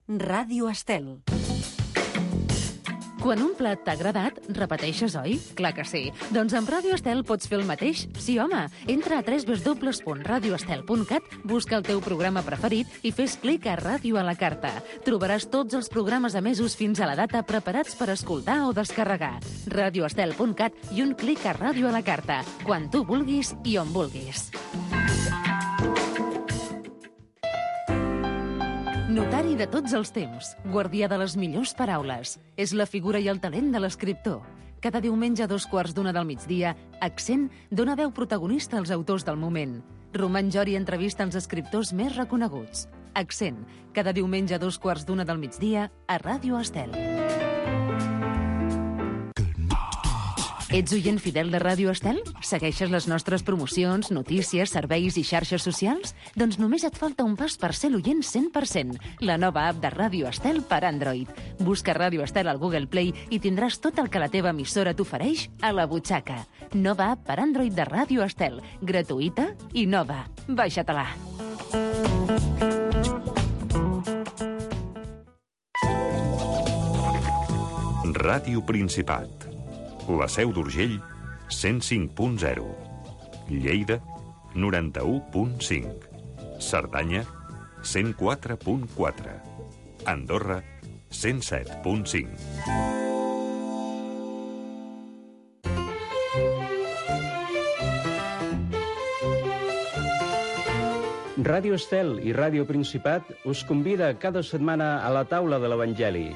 Ràdio Estel. Quan un plat t'ha agradat, repeteixes, oi? Clar que sí. Doncs amb Ràdio Estel pots fer el mateix. Sí, home. Entra a www.radioestel.cat, busca el teu programa preferit i fes clic a Ràdio a la carta. Trobaràs tots els programes emesos fins a la data preparats per escoltar o descarregar. Radioestel.cat i un clic a Ràdio a la carta. Quan tu vulguis i on vulguis. Notari de tots els temps, guardià de les millors paraules. És la figura i el talent de l'escriptor. Cada diumenge a 2:15 del migdia, Accent dona veu protagonista als autors del moment. Roman Jori entrevista els escriptors més reconeguts. Accent, cada diumenge a 2:15 del migdia a Ràdio Estel. Ets oient fidel de Ràdio Estel? Segueixes les nostres promocions, notícies, serveis i xarxes socials? Doncs només et falta un pas per ser l'oient 100%. La nova app de Ràdio Estel per Android. Busca Ràdio Estel al Google Play i tindràs tot el que la teva emissora t'ofereix a la butxaca. Nova app per Android de Ràdio Estel. Gratuïta i nova. Baixa-te-la. Ràdio Principat. La Seu d'Urgell, 105.0. Lleida, 91.5. Cerdanya, 104.4. Andorra, 107.5. Ràdio Estel i Ràdio Principat us convida cada setmana a la taula de l'Evangeli.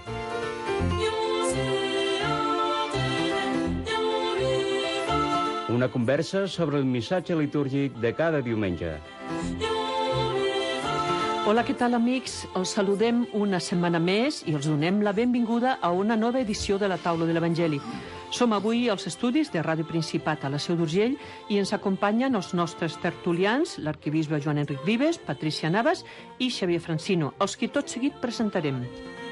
Una conversa sobre el missatge litúrgic de cada diumenge. Hola, què tal, amics? Els saludem una setmana més i els donem la benvinguda a una nova edició de la Taula de l'Evangeli. Som avui als estudis de Ràdio Principat a la Seu d'Urgell i ens acompanyen els nostres tertulians, l'arquebisbe Joan Enric Vives, Patricia Navas i Xavier Francino, els qui tot seguit presentarem.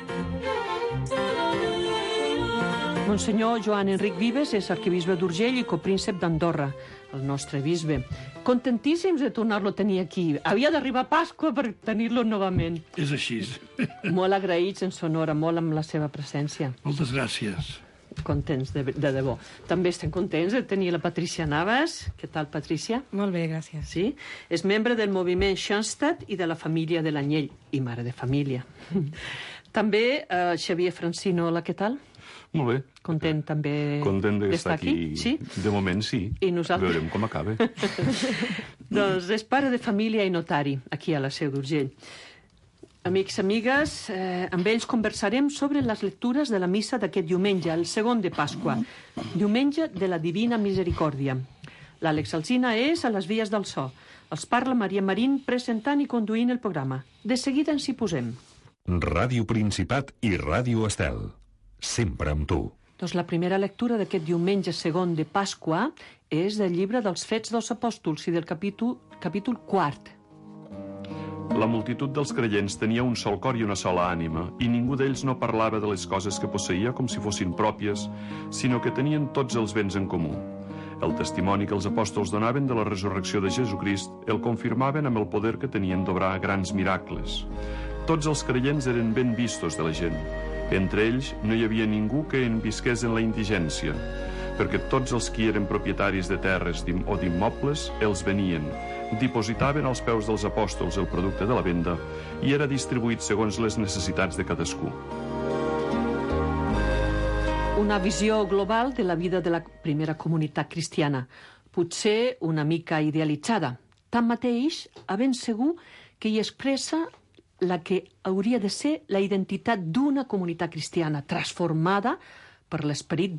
Monsenyor Joan Enric Vives és arquebisbe d'Urgell i copríncep d'Andorra, el nostre bisbe. Contentíssims de tornar-lo a tenir aquí. Havia d'arribar Pasqua per tenir-lo novament. És així. Molt agraïts, ens honora molt amb la seva presència. Moltes gràcies. Contents, de debò. També estem contents de tenir la Patricia Navas. Què tal, Patricia? Molt bé, gràcies. Sí? És membre del moviment Schoenstatt i de la família de l'Anyell, i mare de família. També Xavier Francino, hola, què tal? Molt bé. Content també Content d'estar aquí. Sí? De moment sí. I nosaltres... Veurem com acaba. Doncs és pare de família i notari, aquí a la Seu d'Urgell. Amics, amigues, amb ells conversarem sobre les lectures de la missa d'aquest diumenge, el segon de Pasqua, diumenge de la Divina Misericòrdia. L'Àlex Alsina és a les vies del so. Els parla Maria Marín presentant i conduint el programa. De seguida ens hi posem. Ràdio Principat i Ràdio Estel. Sempre amb tu. Doncs la primera lectura d'aquest diumenge segon de Pasqua és del llibre dels Fets dels Apòstols i del capítol 4. La multitud dels creients tenia un sol cor i una sola ànima, i ningú d'ells no parlava de les coses que posseïa com si fossin pròpies, sinó que tenien tots els béns en comú. El testimoni que els apòstols donaven de la resurrecció de Jesucrist el confirmaven amb el poder que tenien d'obrar grans miracles. Tots els creients eren ben vistos de la gent. Entre ells no hi havia ningú que en visqués en la indigència, perquè tots els qui eren propietaris de terres o d'immobles els venien, dipositaven als peus dels apòstols el producte de la venda i era distribuït segons les necessitats de cadascú. Una visió global de la vida de la primera comunitat cristiana, potser una mica idealitzada. Tanmateix, a ben segur que hi expressa la que hauria de ser la identitat d'una comunitat cristiana transformada per l'esperit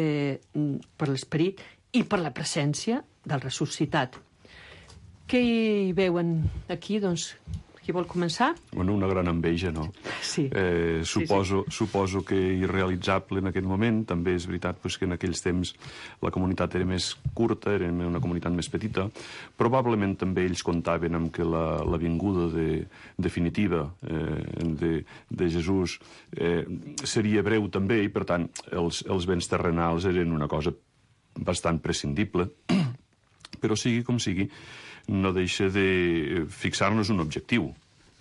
i per la presència del ressuscitat. Què hi veuen aquí, doncs? Qui vol començar? Bueno, una gran enveja, no? Sí. Suposo que irrealitzable en aquest moment. També és veritat que en aquells temps la comunitat era més curta, era una comunitat més petita. Probablement també ells comptaven amb que la vinguda definitiva de Jesús seria breu també, i per tant els béns terrenals eren una cosa bastant prescindible. Però sigui com sigui, no deixa de fixar-nos un objectiu.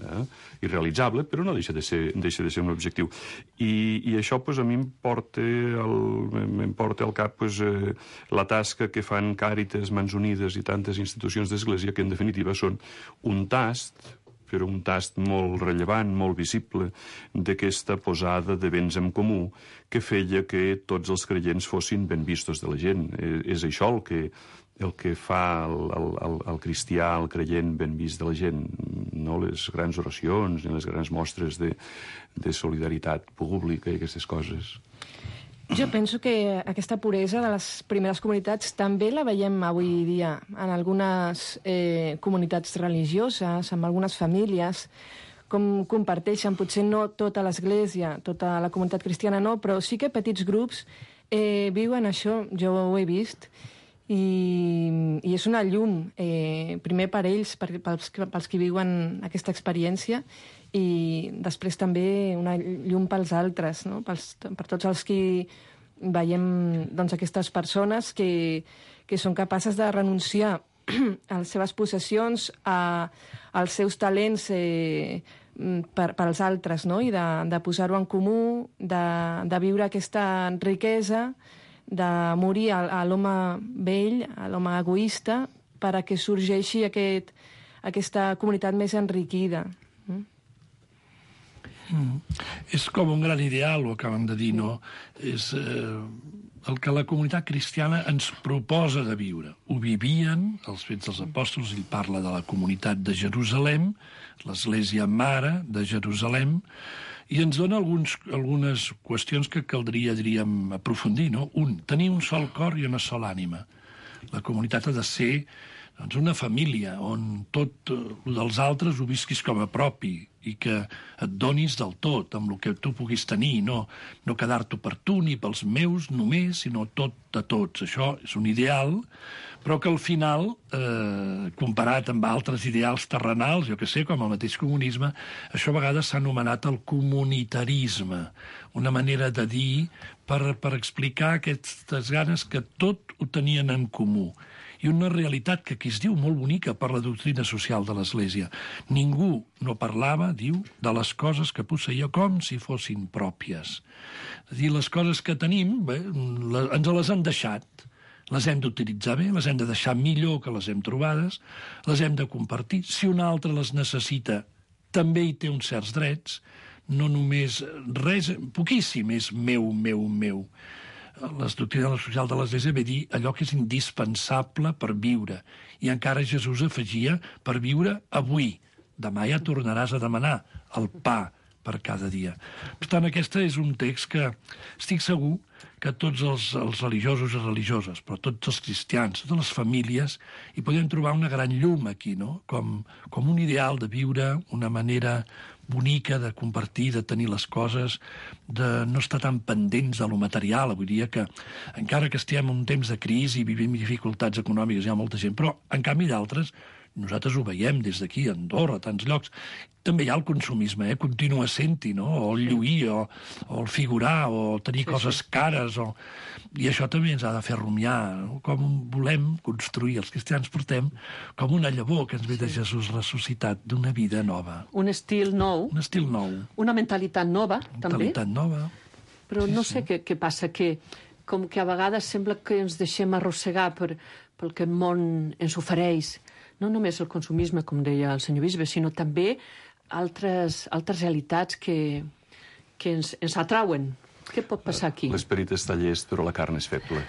irrealitzable, però no deixa de ser un objectiu. I això a mi em porta al cap la tasca que fan Càritas, Mans Unides i tantes institucions d'església que en definitiva són un tast, però un tast molt rellevant, molt visible, d'aquesta posada de béns en comú que feia que tots els creients fossin ben vistos de la gent. És això el que fa el cristià, el creient ben vist de la gent, no les grans oracions ni les grans mostres de solidaritat pública i aquestes coses. Jo penso que aquesta puresa de les primeres comunitats també la veiem avui dia en algunes comunitats religioses, en algunes famílies, com comparteixen, potser no tota l'Església, tota la comunitat cristiana no, però sí que petits grups viuen això, jo ho he vist, i és una llum, primer per ells, pels que viuen aquesta experiència, i després també una llum pels altres, no? Per tots els que veiem aquestes persones que són capaces de renunciar a les seves possessions, als seus talents per als altres, no? I de posar-ho en comú, de viure aquesta riquesa, de morir a l'home vell, a l'home egoista, perquè sorgeixi aquesta comunitat més enriquida. És com un gran ideal, ho acaben de dir, no? És el que la comunitat cristiana ens proposa de viure. Ho vivien, els Fets dels Apòstols, ell parla de la comunitat de Jerusalem, l'Església Mare de Jerusalem, i ens dona algunes qüestions que caldria, diríem, aprofundir, no? Tenir un sol cor i una sola ànima. La comunitat ha de ser una família on tot el dels altres ho visquis com a propi i que et donis del tot amb el que tu puguis tenir, no quedar-t'ho per tu ni pels meus només, sinó tot de tots. Això és un ideal, però que al final, comparat amb altres ideals terrenals, jo que sé, com el mateix comunisme, això a vegades s'ha anomenat el comunitarisme, una manera de dir per explicar aquestes ganes que tot ho tenien en comú. I una realitat que aquí es diu molt bonica per la doctrina social de l'Església. Ningú no parlava, diu, de les coses que posseïa com si fossin pròpies. És a dir, les coses que tenim, ens les han deixat. Les hem d'utilitzar bé, les hem de deixar millor que les hem trobades, les hem de compartir. Si un altre les necessita, també hi té uns certs drets, no només res, poquíssim és meu. La doctrina social de l'Església ve dir allò que és indispensable per viure. I encara Jesús afegia per viure avui. Demà ja tornaràs a demanar el pa per cada dia. Per tant, aquest és un text que estic segur que tots els religiosos i religioses, però tots els cristians, totes les famílies, hi podem trobar una gran llum aquí, no? Com un ideal de viure, una manera bonica de compartir, de tenir les coses, de no estar tan pendents de lo material. Avui dia que, encara que estiguem en un temps de crisi i vivim dificultats econòmiques, hi ha molta gent, però, en canvi, d'altres, nosaltres ho veiem des d'aquí, a Andorra, a tants llocs. També hi ha el consumisme, continua sent-hi, no? O el lluir, o el figurar, o tenir coses cares, i això també ens ha de fer rumiar, no? Com volem construir, els cristians portem com una llavor que ens ve de Jesús ressuscitat, d'una vida nova. Un estil nou. Un estil nou. Una mentalitat nova, també. Mentalitat nova. Però no sé què passa, que com que a vegades sembla que ens deixem arrossegar pel que el món ens ofereix. No només el consumisme, com deia el senyor bisbe, sinó també altres realitats que ens atrauen. Què pot passar aquí? L'esperit està llest, però la carn és feble.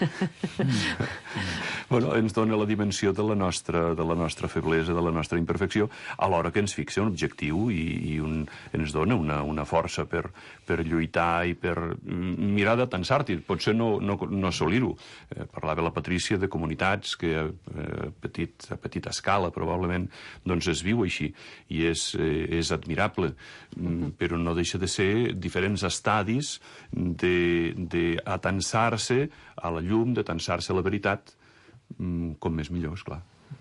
Bueno, ens dona la dimensió de la nostra feblesa, de la nostra imperfecció, alhora que ens fixa un objectiu i ens dona una força per lluitar i per mirar d'atansar-hi, potser no assolir-ho. Parlava la Patrícia de comunitats que a petita escala probablement doncs es viu així i és admirable, però no deixa de ser diferents estadis d'atansar-se a la llum, d'atansar-se a la veritat, com més millor, esclar.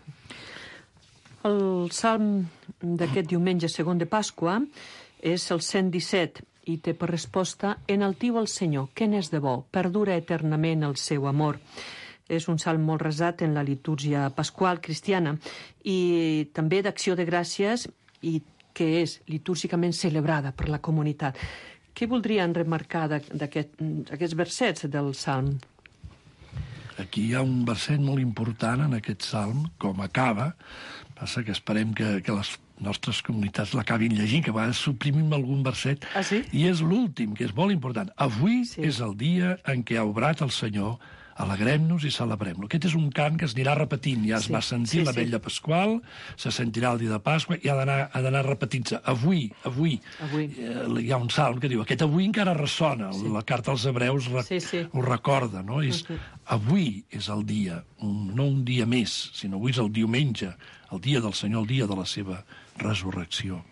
El salm d'aquest diumenge segon de Pasqua és el 117 i té per resposta: enaltiu el Senyor, que n'és de bo, perdura eternament el seu amor. És un salm molt resat en la litúrgia pasqual cristiana i també d'acció de gràcies i que és litúrgicament celebrada per la comunitat. Què voldrien remarcar d'aquests versets del Salm? Aquí hi ha un verset molt important en aquest salm, com acaba. Passa que esperem que les nostres comunitats l'acabin llegint, que a vegades suprimim algun verset. Ah, sí? I és l'últim, que és molt important. Avui és el dia en què ha obrat el Senyor. Alegrem-nos i celebrem-lo. Aquest és un cant que es anirà repetint. Ja es va sentir la vetlla pasqual, se sentirà el dia de Pasqua i ha d'anar repetint-se. Avui. Hi ha un salm que diu, aquest avui encara ressona. La carta als Hebreus ho recorda, no? Avui és el dia, no un dia més, sinó avui és el diumenge, el dia del Senyor, el dia de la seva resurrecció.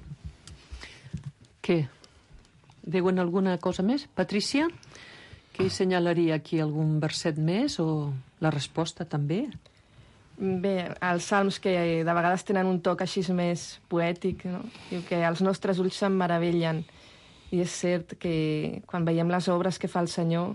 Què? Diuen alguna cosa més? Patrícia? Què assenyalaria aquí, algun verset més o la resposta també? Bé, els salms que de vegades tenen un toc així més poètic, no? Diu que els nostres ulls se'n meravellen. I és cert que quan veiem les obres que fa el Senyor,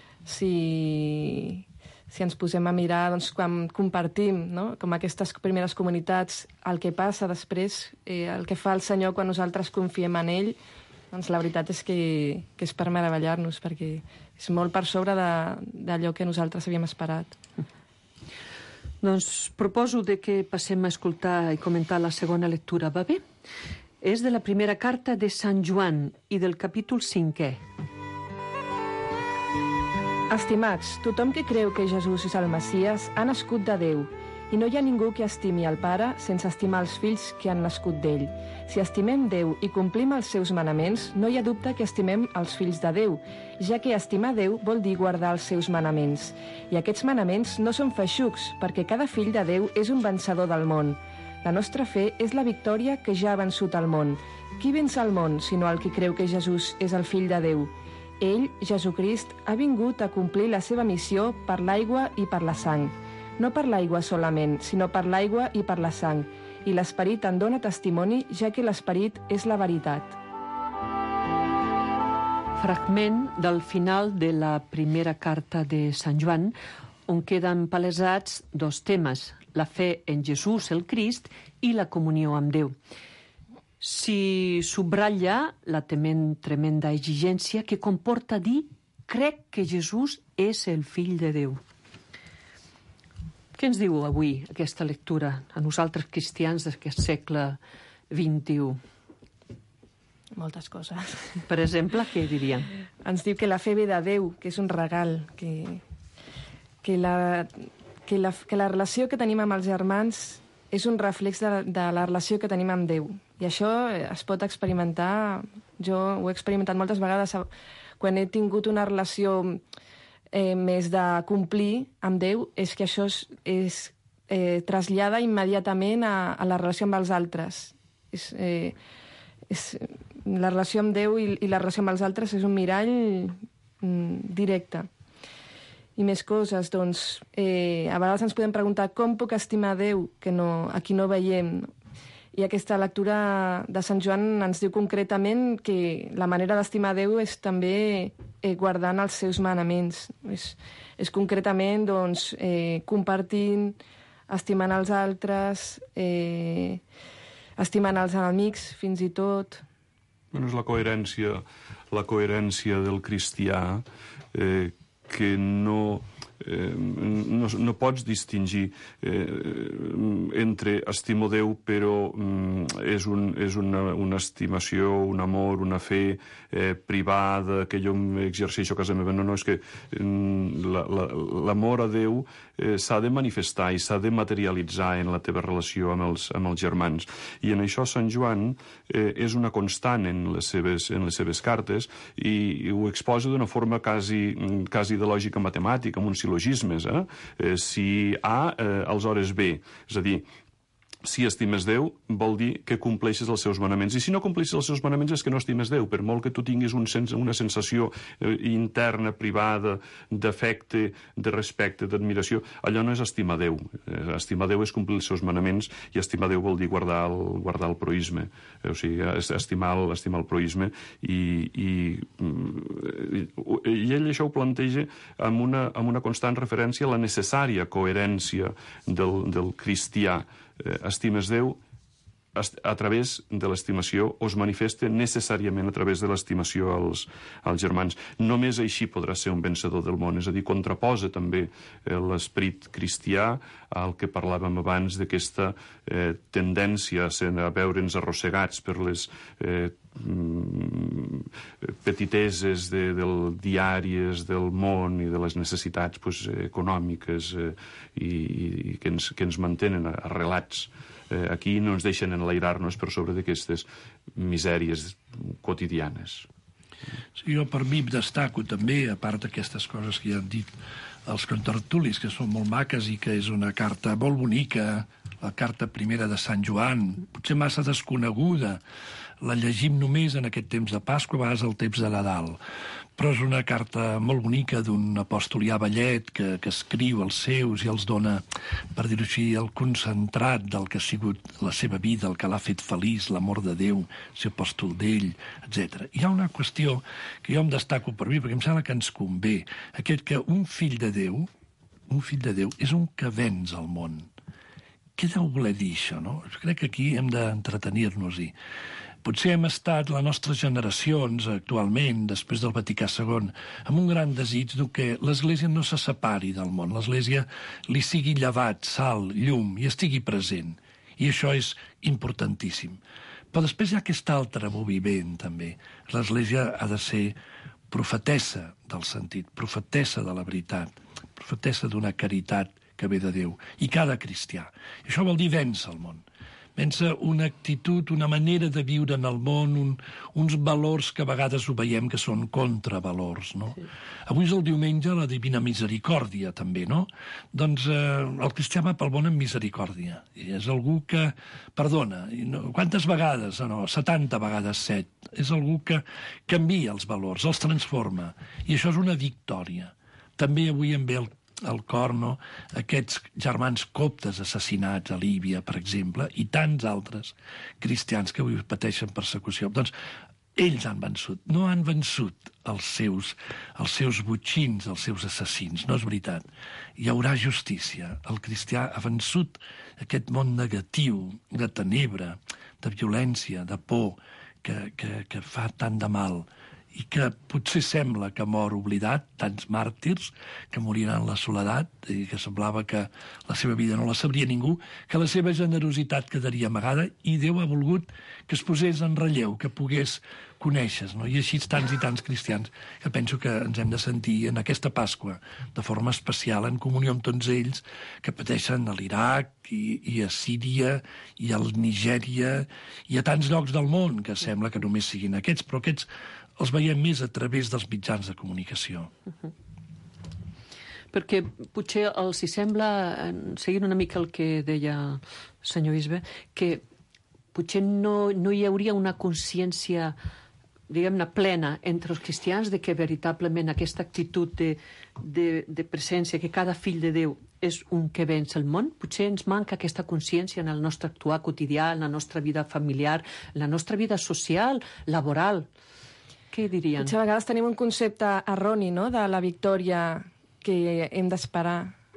si ens posem a mirar, doncs, quan compartim, no? Com aquestes primeres comunitats, el que passa després, el que fa el Senyor quan nosaltres confiem en ell, doncs la veritat és que és per meravellar-nos, perquè és molt per sobre d'allò que nosaltres havíem esperat. Doncs proposo que passem a escoltar i comentar la segona lectura, va bé? És de la primera carta de Sant Joan i del capítol 5è. Estimats, tothom que creu que Jesús és el Messies ha nascut de Déu, i no hi ha ningú que estimi el Pare sense estimar els fills que han nascut d'ell. Si estimem Déu i complim els seus manaments, no hi ha dubte que estimem els fills de Déu, ja que estimar Déu vol dir guardar els seus manaments. I aquests manaments no són feixucs, perquè cada fill de Déu és un vencedor del món. La nostra fe és la victòria que ja ha vençut el món. Qui venç el món, sinó el que creu que Jesús és el fill de Déu? Ell, Jesucrist, ha vingut a complir la seva missió per l'aigua i per la sang. No per l'aigua solament, sinó per l'aigua i per la sang. I l'Esperit en dona testimoni, ja que l'Esperit és la veritat. Fragment del final de la primera carta de Sant Joan, on queden palesats dos temes, la fe en Jesús, el Crist, i la comunió amb Déu. S'hi subratlla la tremenda exigència que comporta dir «crec que Jesús és el fill de Déu». Què ens diu avui aquesta lectura a nosaltres cristians d'aquest segle XXI? Moltes coses. Per exemple, què diríem? Ens diu que la fe ve de Déu, que és un regal, que la relació que tenim amb els germans és un reflex de la relació que tenim amb Déu. I això es pot experimentar, jo ho he experimentat moltes vegades quan he tingut una relació més de complir amb Déu, és que això es trasllada immediatament a la relació amb els altres. La relació amb Déu i la relació amb els altres és un mirall directe. I més coses, doncs, a vegades ens podem preguntar com puc estimar Déu a qui no veiem. I aquesta lectura de Sant Joan ens diu concretament que la manera d'estimar Déu és també guardant els seus manaments. És concretament doncs, compartint, estimant els altres, estimant els enemics, fins i tot. Bueno, és la coherència del cristià que no pots distingir entre estimo Déu, però és una estimació, un amor, una fe privada que jo exerceixo a casa meva. No, és que l'amor a Déu s'ha de manifestar i s'ha de materialitzar en la teva relació amb els germans. I en això Sant Joan és una constant en les seves cartes i ho exposa d'una forma quasi de lògica matemàtica, amb uns silogismes. Si A, aleshores B. És a dir, si estimes Déu, vol dir que compleixes els seus manaments. I si no compleixes els seus manaments és que no estimes Déu, per molt que tu tinguis una sensació interna, privada, d'afecte, de respecte, d'admiració. Allò no és estimar Déu. Estimar Déu és complir els seus manaments i estimar Déu vol dir guardar el proïsme. O sigui, estimar el proïsme. I ell això ho planteja amb una constant referència a la necessària coherència del cristià. Estimes Déu a través de l'estimació, o es manifesta necessàriament a través de l'estimació als germans. Només així podrà ser un vencedor del món, és a dir, contraposa també l'esperit cristià al que parlàvem abans d'aquesta tendència a veure'ns arrossegats per les petiteses diàries del món i de les necessitats econòmiques i que ens mantenen arrelats. Aquí no ens deixen enlairar-nos per sobre d'aquestes misèries quotidianes. Sí, jo per mi destaco també, a part d'aquestes coses que ja han dit els contertulis, que són molt maques i que és una carta molt bonica, la carta primera de Sant Joan, potser massa desconeguda, la llegim només en aquest temps de Pasqua, a vegades el temps de Nadal, però és una carta molt bonica d'un apostolià vellet que escriu els seus i els dona, per dir-ho així, el concentrat del que ha sigut la seva vida, el que l'ha fet feliç, l'amor de Déu, ser apòstol d'ell, etc. Hi ha una qüestió que jo em destaco per mi, perquè em sembla que ens convé, aquest que un fill de Déu és un que venç al món. Què deu voler dir això, no? Crec que aquí hem d'entretenir-nos-hi. Potser hem estat, les nostres generacions, actualment, després del Vaticà II, amb un gran desig que l'Església no se separi del món, l'Església li sigui llevat, sal, llum, i estigui present. I això és importantíssim. Però després hi ha aquest altre moviment, també. L'Església ha de ser profetessa del sentit, profetessa de la veritat, profetessa d'una caritat que ve de Déu, i cada cristià. I això vol dir vèncer el món. Vèncer una actitud, una manera de viure en el món, uns valors que a vegades ho veiem que són contravalors, no? Sí. Avui és el diumenge, la Divina Misericòrdia, també, no? Doncs el cristià va pel món amb misericòrdia. I és algú que perdona. Quantes vegades? No, 70 vegades 7. És algú que canvia els valors, els transforma. I això és una victòria. També avui em ve al cor, no? Aquests germans coptes assassinats a Líbia, per exemple, i tants altres cristians que avui pateixen persecució. Doncs ells han vençut, no han vençut els seus botxins, els seus assassins, no és veritat. Hi haurà justícia. El cristià ha vençut aquest món negatiu, de tenebra, de violència, de por, que fa tant de mal, i que potser sembla que mor oblidat, tants màrtirs que moriran en la soledat, i que semblava que la seva vida no la sabria ningú, que la seva generositat quedaria amagada, i Déu ha volgut que es posés en relleu, que pogués conèixer, no? I així tants i tants cristians que penso que ens hem de sentir en aquesta Pasqua de forma especial, en comunió amb tots ells que pateixen a l'Iraq i a Síria i a Nigèria i a tants llocs del món que sembla que només siguin aquests, però aquests els veiem més a través dels mitjans de comunicació. Perquè potser els hi sembla, seguint una mica el que deia el senyor Bisbe, que potser no hi hauria una consciència, diguem-ne, plena entre els cristians de que veritablement aquesta actitud de presència, que cada fill de Déu és un que venç el món. Potser ens manca aquesta consciència en el nostre actuar quotidià, en la nostra vida familiar, en la nostra vida social, laboral. Què dirien? Potser a vegades tenim un concepte erroni, no?, de la victòria que hem d'esperar.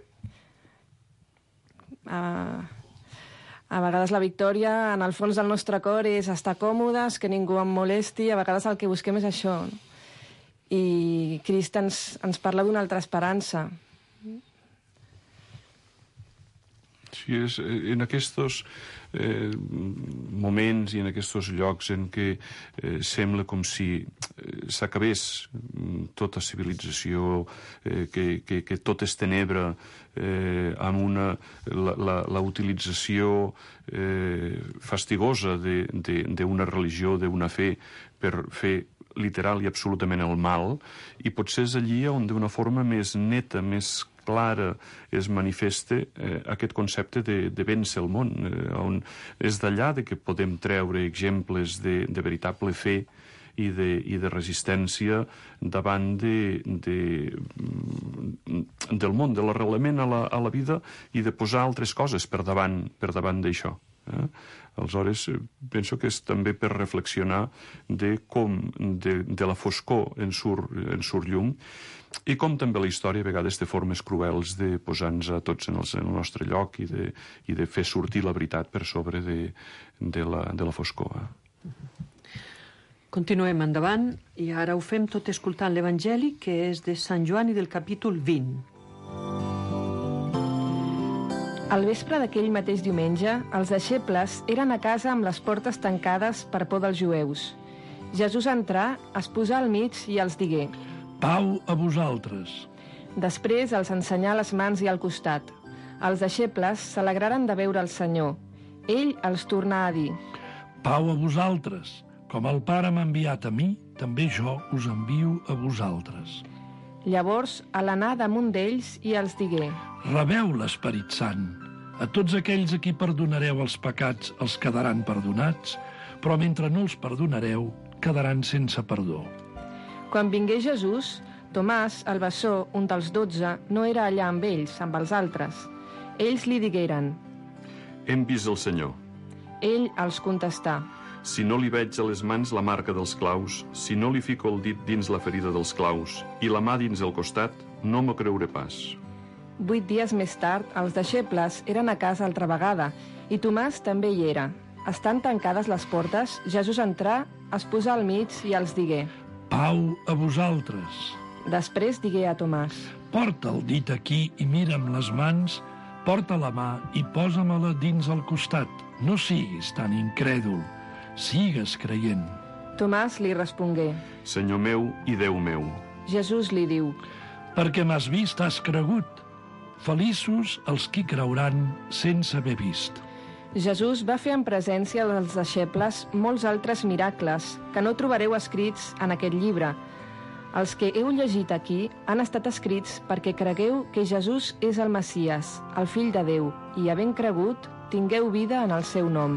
A vegades la victòria, en el fons del nostre cor, és estar còmodes, que ningú em molesti. A vegades el que busquem és això. I Crist ens parla d'una altra esperança. Sí, és en aquests moments i en aquests llocs en què sembla com si s'acabés tota civilització, que tot és tenebra, amb la utilització fastigosa d'una religió, d'una fe, per fer literal i absolutament el mal, i potser és allí on d'una forma més neta, més clara, es manifesta aquest concepte de vèncer el món, on és d'allà que podem treure exemples de veritable fe i de resistència davant del món, de l'arrelament a la vida, i de posar altres coses per davant d'això. Aleshores, penso que és també per reflexionar de com de la foscor en surt llum i com també la història a vegades té formes cruels de posar-nos a tots en el nostre lloc i de fer sortir la veritat per sobre de la foscor. Continuem endavant i ara ho fem tot escoltant l'Evangeli, que és de Sant Joan i del capítol 20. Al vespre d'aquell mateix diumenge, els deixebles eren a casa amb les portes tancades per por dels jueus. Jesús entrà, es posà al mig i els digué: Pau a vosaltres. Després els ensenyà les mans i al costat. Els deixebles s'alegraren de veure el Senyor. Ell els tornà a dir: Pau a vosaltres. Com el Pare m'ha enviat a mi, també jo us envio a vosaltres. Llavors alenà damunt d'ells i els digué: Rebeu l'Esperit Sant. A tots aquells a qui perdonareu els pecats els quedaran perdonats, però mentre no els perdonareu, quedaran sense perdó. Quan vingué Jesús, Tomàs, el bessó, un dels 12, no era allà amb ells, amb els altres. Ells li digueren: Hem vist el Senyor. Ell els contestà: Si no li veig a les mans la marca dels claus, si no li fico el dit dins la ferida dels claus i la mà dins el costat, no m'ho creuré pas. 8 dies més tard, els deixebles eren a casa altra vegada, i Tomàs també hi era. Estant tancades les portes, Jesús entrà, es posà al mig i els digué: Pau a vosaltres. Després digué a Tomàs: Porta el dit aquí i mira'm les mans, porta la mà i posa-me-la dins el costat. No siguis tan incrèdul, sigues creient. Tomàs li respongué: Senyor meu i Déu meu. Jesús li diu: Perquè m'has vist, has cregut. Feliços els qui creuran sense haver vist. Jesús va fer en presència dels deixebles molts altres miracles que no trobareu escrits en aquest llibre. Els que heu llegit aquí han estat escrits perquè cregueu que Jesús és el Messies, el Fill de Déu, i havent cregut, tingueu vida en el seu nom.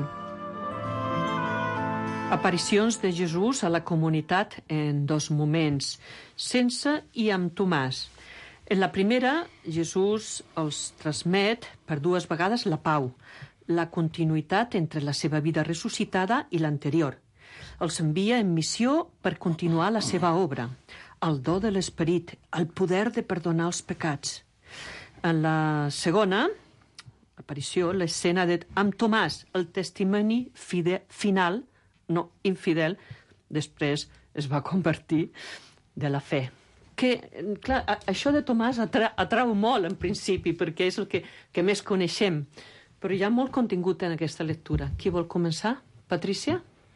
Aparicions de Jesús a la comunitat en 2 moments, sense i amb Tomàs. En la primera, Jesús els transmet per 2 vegades la pau, la continuïtat entre la seva vida ressuscitada i l'anterior. Els envia en missió per continuar la seva obra, el do de l'Esperit, el poder de perdonar els pecats. En la segona aparició, l'escena amb Tomàs, el testimoni final, no infidel, després es va convertir de la fe. Que, clar, això de Tomàs atrau molt en principi, perquè és el que més coneixem, però hi ha molt contingut en aquesta lectura. Qui vol començar? Patrícia?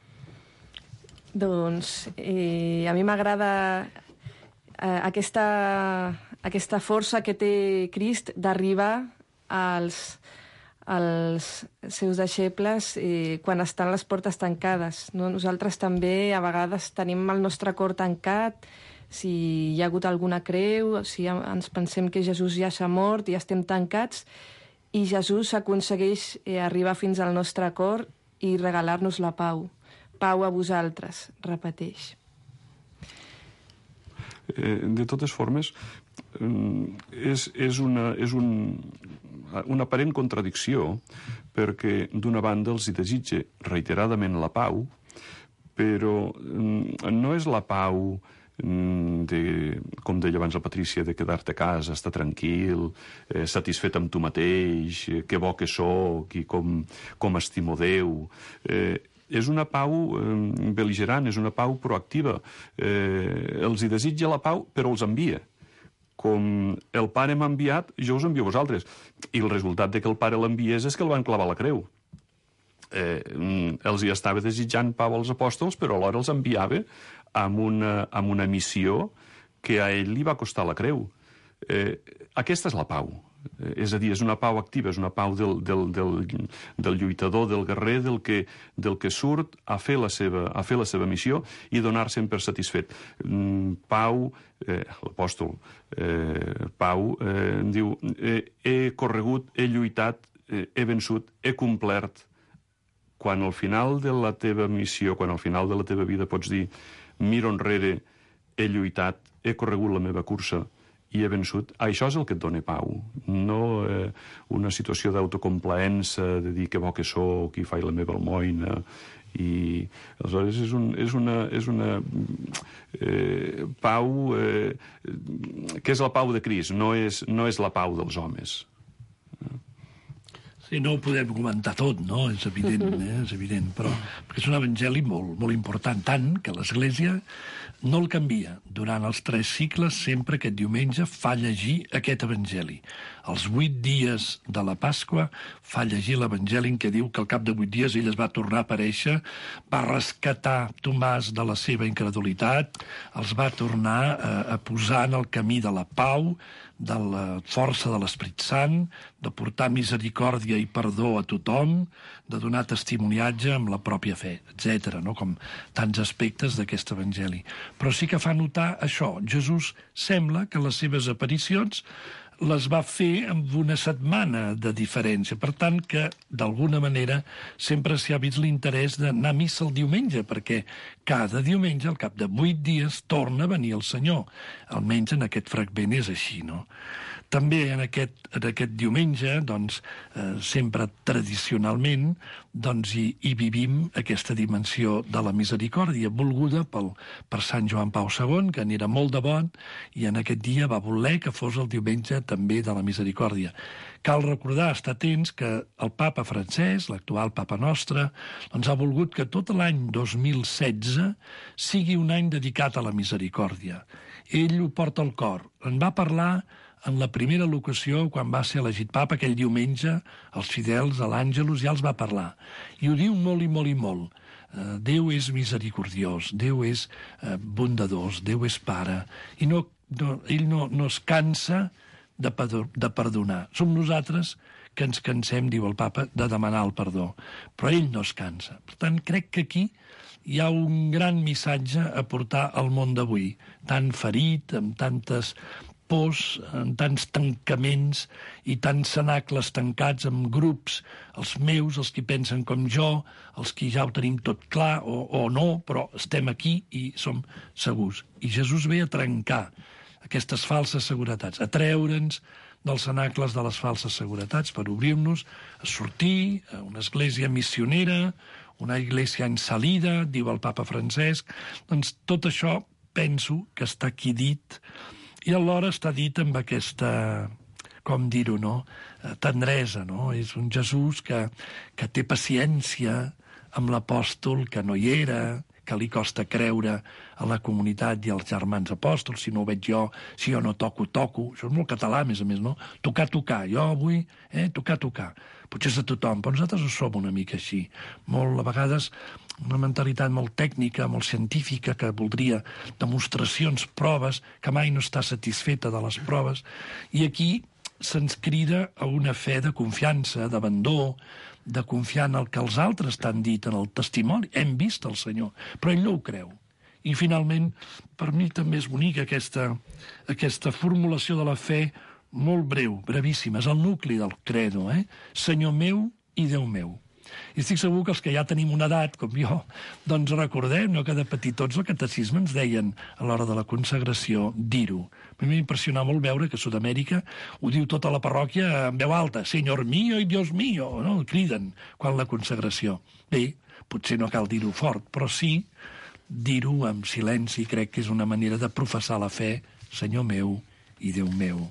Doncs a mi m'agrada aquesta força que té Crist d'arribar als seus deixebles quan estan les portes tancades. No? Nosaltres també a vegades tenim el nostre cor tancat, si hi ha hagut alguna creu, si ens pensem que Jesús ja s'ha mort i estem tancats, i Jesús aconsegueix arribar fins al nostre cor i regalar-nos la pau. Pau a vosaltres, repeteix. De totes formes, és una aparent contradicció, perquè d'una banda els hi desitja reiteradament la pau, però no és la pau com deia abans la Patrícia, de quedar-te a casa, estar tranquil, satisfet amb tu mateix, que bo que sóc i com estimo Déu. És una pau bel·ligerant, és una pau proactiva. Els hi desitja la pau, però els envia. Com el Pare m'ha enviat, jo us envio a vosaltres. I el resultat de que el Pare l'enviés és que el van clavar a la creu. Els hi estava desitjant pau als apòstols, però alhora els enviava amb una missió que a ell li va costar la creu. Aquesta és la pau. És a dir, és una pau activa, és una pau del lluitador, del guerrer, del que surt a fer la seva missió i donar-se'n per satisfet. Pau, l'apòstol Pau, diu: he corregut, he lluitat, he vençut, he complert. Quan al final de la teva missió, quan al final de la teva vida pots dir: miro enrere, he lluitat, he corregut la meva cursa i he vençut. Això és el que et dona pau, no una situació d'autocomplaença, de dir que bo que sóc i faig la meva almoina. I aleshores és una pau que és la pau de Crist, no és la pau dels homes. Sí, no ho podem comentar tot, no? És evident, és evident, però perquè és un evangeli molt, molt important, tant que l'Església no el canvia. Durant els 3 cicles, sempre aquest diumenge fa llegir aquest evangeli. Els 8 dies de la Pasqua fa llegir l'evangeli en què diu que al cap de 8 dies ell es va tornar a aparèixer, va rescatar Tomàs de la seva incredulitat, els va tornar a posar en el camí de la pau, de la força de l'Esperit Sant, de portar misericòrdia i perdó a tothom, de donar testimoniatge amb la pròpia fe, etc. No? Com tants aspectes d'aquest evangeli. Però sí que fa notar això. Jesús sembla que les seves aparicions les va fer amb una setmana de diferència. Per tant, que d'alguna manera sempre s'hi ha vist l'interès d'anar a missa el diumenge, perquè cada diumenge, al cap de 8 dies, torna a venir el Senyor. Almenys en aquest fragment és així, no? També en aquest diumenge, doncs, sempre tradicionalment, doncs, hi vivim aquesta dimensió de la misericòrdia, volguda per Sant Joan Pau II, que n'era molt devot, i en aquest dia va voler que fos el diumenge també de la misericòrdia. Cal recordar, estar atents, que el papa francès, l'actual papa nostre, doncs ha volgut que tot l'any 2016 sigui un any dedicat a la misericòrdia. Ell ho porta al cor. En va parlar en la primera locució, quan va ser elegit papa, aquell diumenge, els fidels a l'Àngelus ja els va parlar. I ho diu molt i molt i molt. Déu és misericordiós, Déu és bondadós, Déu és pare. I ell no es cansa de perdonar. Som nosaltres que ens cansem, diu el papa, de demanar el perdó. Però ell no es cansa. Per tant, crec que aquí hi ha un gran missatge a portar al món d'avui, tan ferit, amb tantes pors, amb tants tancaments i tants cenacles tancats amb grups, els meus, els que pensen com jo, els que ja ho tenim tot clar o no, però estem aquí i som segurs. I Jesús ve a trencar aquestes falses seguretats, a treure'ns dels cenacles de les falses seguretats per obrir-nos a sortir a una església missionera, una església en salida, diu el papa Francesc. Doncs tot això penso que està aquí dit i alhora està dit amb aquesta, com dir-ho, no? Tendresa, no? És un Jesús que té paciència amb l'apòstol que no hi era, que li costa creure a la comunitat i als germans apòstols, si no ho veig jo, si jo no toco. Això és molt català, a més, no? Tocar. Jo vull tocar. Potser és de tothom, però nosaltres som una mica així. Molt, a vegades, una mentalitat molt tècnica, molt científica, que voldria demostracions, proves, que mai no està satisfeta de les proves. I aquí se'ns crida a una fe de confiança, d'abandó, de confiar en el que els altres t'han dit, en el testimoni. Hem vist el Senyor, però ell no ho creu. I finalment, per mi també és bonica aquesta formulació de la fe molt breu, brevíssima, és el nucli del credo, Senyor meu i Déu meu. I estic segur que els que ja tenim una edat, com jo, doncs recordem que de petitots el catecisme ens deien a l'hora de la consagració dir-ho. A mi m'ha impressionat molt veure que a Sud-amèrica ho diu tota la parròquia en veu alta, Señor mío i Dios mío, no? Criden quan la consagració. Bé, potser no cal dir-ho fort, però sí dir-ho amb silenci, crec que és una manera de professar la fe, Senyor meu i Déu meu.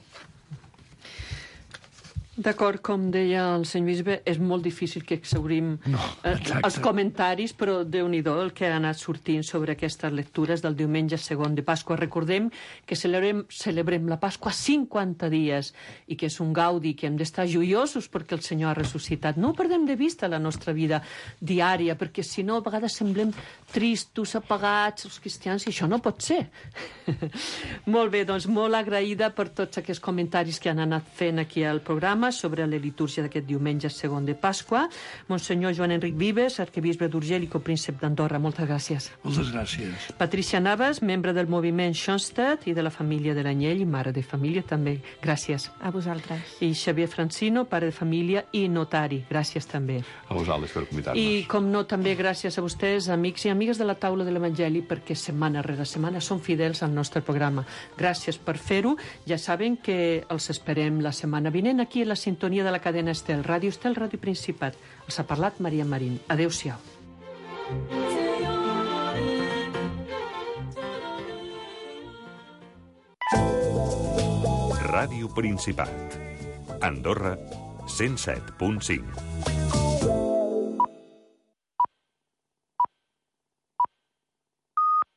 D'acord, com deia el senyor bisbe, és molt difícil que exhaurim els comentaris, però Déu-n'hi-do el que ha anat sortint sobre aquestes lectures del diumenge segon de Pasqua. Recordem que celebrem la Pasqua 50 dies i que és un gaudi, que hem d'estar joiosos perquè el Senyor ha ressuscitat. No perdem de vista la nostra vida diària, perquè si no a vegades semblem tristos, apagats, els cristians, i això no pot ser. Molt bé, doncs molt agraïda per tots aquests comentaris que han anat fent aquí al programa. programa sobre la litúrgia d'aquest diumenge segon de Pasqua. Monsenyor Joan Enric Vives, arquebisbe d'Urgell i copríncep d'Andorra, moltes gràcies. Moltes gràcies. Patricia Navas, membre del moviment Schoenstatt i de la família de l'Anyell i mare de família també. Gràcies. A vosaltres. I Xavier Francino, pare de família i notari. Gràcies també. A vosaltres per convidar-nos. I, com no, també gràcies a vostès, amics i amigues de la taula de l'Evangeli, perquè setmana rere setmana són fidels al nostre programa. Gràcies per fer-ho. Ja saben que els esperem la setmana vinent aquí a la sintonia de la cadena Estel, Ràdio Estel, Ràdio Principat. Els ha parlat Maria Marín. Adéu-siau. Ràdio Principat. Andorra, 107.5.